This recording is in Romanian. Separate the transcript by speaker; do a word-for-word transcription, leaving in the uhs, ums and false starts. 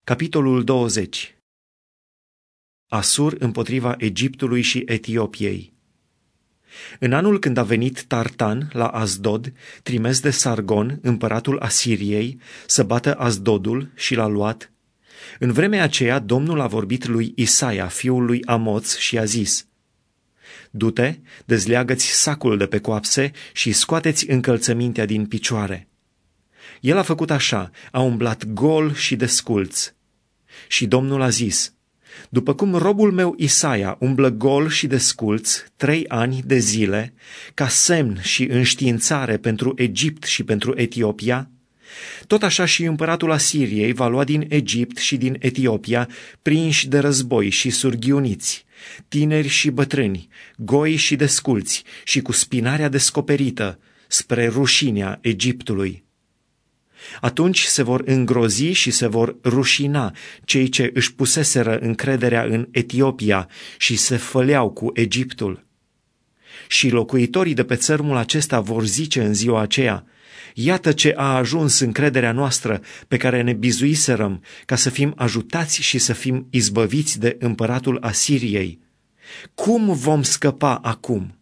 Speaker 1: Capitolul douăzeci. Asur împotriva Egiptului și Etiopiei. În anul când a venit Tartan la Asdod, trimis de Sargon, împăratul Asiriei, să bată Asdodul și l-a luat, în vremea aceea Domnul a vorbit lui Isaia, fiul lui Amoț, și a zis: Du-te, dezleagă-ți sacul de pe coapse și scoateți încălțămintea din picioare. El a făcut așa, a umblat gol și desculț. Și Domnul a zis: După cum robul meu Isaia umblă gol și desculț trei ani de zile, ca semn și înștiințare pentru Egipt și pentru Etiopia, tot așa și împăratul Asiriei va lua din Egipt și din Etiopia prinși de război și surghiuniți, tineri și bătrâni, goi și desculți și cu spinarea descoperită, spre rușinea Egiptului. Atunci se vor îngrozi și se vor rușina cei ce își puseseră încrederea în Etiopia și se făleau cu Egiptul. Și locuitorii de pe țărmul acesta vor zice în ziua aceea: Iată ce a ajuns încrederea noastră pe care ne bizuiserăm ca să fim ajutați și să fim izbăviți de împăratul Asiriei. Cum vom scăpa acum?